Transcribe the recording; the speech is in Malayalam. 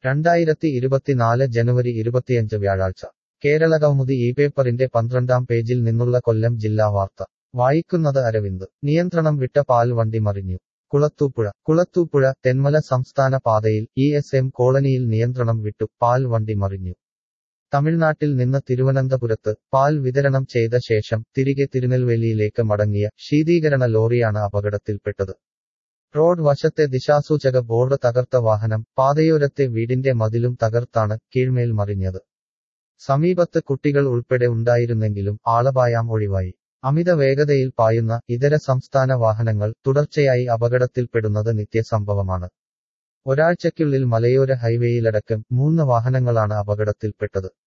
2024 ജനുവരി 25 വ്യാഴാഴ്ച കേരളകൗമുദി ഈ പേപ്പറിന്റെ 12-ാം പേജിൽ നിന്നുള്ള കൊല്ലം ജില്ലാ വാർത്ത വായിക്കുന്നത് അരവിന്ദ്. നിയന്ത്രണം വിട്ട പാൽ വണ്ടി മറിഞ്ഞു. കുളത്തൂപ്പുഴ തെന്മല സംസ്ഥാന പാതയിൽ ESM കോളനിയിൽ നിയന്ത്രണം വിട്ടു പാൽ വണ്ടി മറിഞ്ഞു. തമിഴ്നാട്ടിൽ നിന്ന് തിരുവനന്തപുരത്ത് പാൽ വിതരണം ചെയ്ത ശേഷം തിരികെ തിരുനെൽവേലിയിലേക്ക് മടങ്ങിയ ശീതീകരണ ലോറിയാണ് അപകടത്തിൽപ്പെട്ടത്. റോഡ് വശത്തെ ദിശാസൂചക ബോർഡ് തകർത്ത വാഹനം പാതയോരത്തെ വീടിന്റെ മതിലും തകർത്താണ് കീഴ്മേൽ മറിഞ്ഞത്. സമീപത്ത് കുട്ടികൾ ഉൾപ്പെടെ ഉണ്ടായിരുന്നെങ്കിലും ആളപായം ഒഴിവായി. അമിത വേഗതയിൽ പായുന്ന ഇതര സംസ്ഥാന വാഹനങ്ങൾ തുടർച്ചയായി അപകടത്തിൽപ്പെടുന്നത് നിത്യസംഭവമാണ്. ഒരാഴ്ചയ്ക്കുള്ളിൽ മലയോര ഹൈവേയിലടക്കം 3 വാഹനങ്ങളാണ് അപകടത്തിൽപ്പെട്ടത്.